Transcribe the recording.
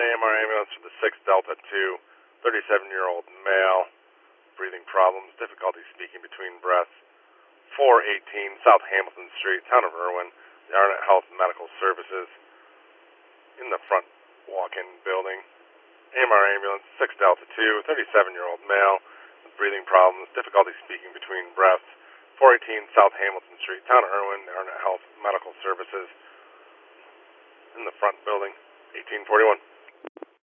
AMR ambulance for the 6 Delta 2, 37-year-old male, breathing problems, difficulty speaking between breaths, 418 South Hamilton Street, town of Irwin, the Arnett Health Medical Services, in the front walk-in building. AMR ambulance, 6 Delta 2, 37-year-old male, with breathing problems, difficulty speaking between breaths, 418 South Hamilton Street, town of Irwin, the Arnett Health Medical Services, in the front building, 1841.